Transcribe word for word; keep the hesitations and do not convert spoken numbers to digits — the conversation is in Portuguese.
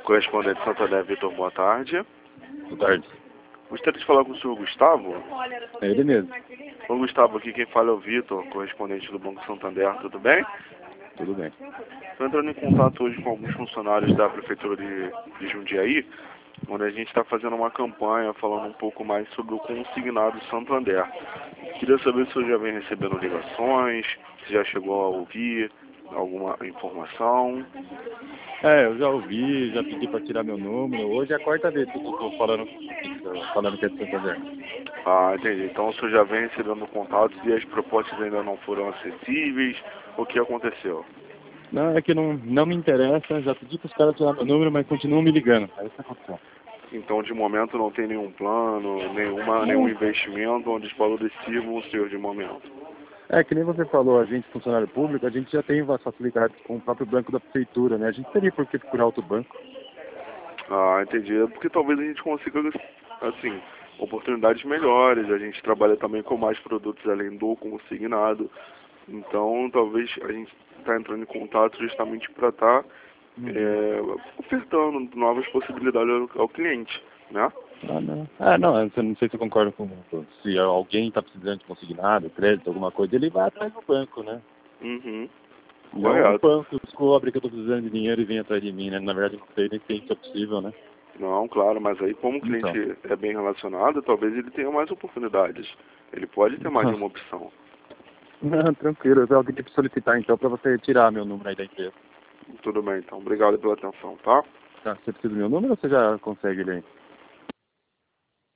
Correspondente Santander, Vitor, boa tarde. Boa tarde. Gostaria de falar com o senhor Gustavo. É ele mesmo. Ô Gustavo, aqui quem fala é o Vitor, correspondente do Banco Santander, tudo bem? Tudo bem. Estou entrando em contato hoje com alguns funcionários da Prefeitura de, de Jundiaí, onde a gente está fazendo uma campanha falando um pouco mais sobre o consignado Santander. Queria saber se o senhor já vem recebendo ligações, se já chegou a ouvir alguma informação. É, eu já ouvi, já pedi para tirar meu número. Hoje é a quarta vez que eu estou falando, falando que é de Santander. Ah, entendi. Então o senhor já vem recebendo contatos e as propostas ainda não foram acessíveis. O que aconteceu? Não, é que não, não me interessa. Já pedi para os caras tirar meu número, mas continuam me ligando. É isso que aconteceu. Então, de momento, não tem nenhum plano, nenhuma, nenhum investimento onde os valores sirvam o senhor de momento. É, que nem você falou, a gente, funcionário público, a gente já tem uma facilidade com o próprio banco da prefeitura, né? A gente teria por que procurar outro banco. Ah, entendi. É porque talvez a gente consiga, assim, oportunidades melhores. A gente trabalha também com mais produtos além do consignado. Então, talvez a gente está entrando em contato justamente para estar tá, Uhum. é, ofertando novas possibilidades ao, ao cliente, né? Ah, não. Ah, não, eu não sei se eu concordo com se alguém está precisando de consignado, crédito, alguma coisa, ele vai atrás do banco, né? Uhum. Não o Correto. banco descobre que eu estou precisando de dinheiro e vem atrás de mim, né? Na verdade, não sei nem se isso é possível, né? Não, claro, mas aí como o cliente Então. é bem relacionado, talvez ele tenha mais oportunidades. Ele pode ter mais de Então. uma opção. Não, tranquilo, eu vou alguém tipo solicitar então para você tirar meu número aí da empresa. Tudo bem, então. Obrigado pela atenção, tá? Tá, você precisa do meu número ou você já consegue ele aí?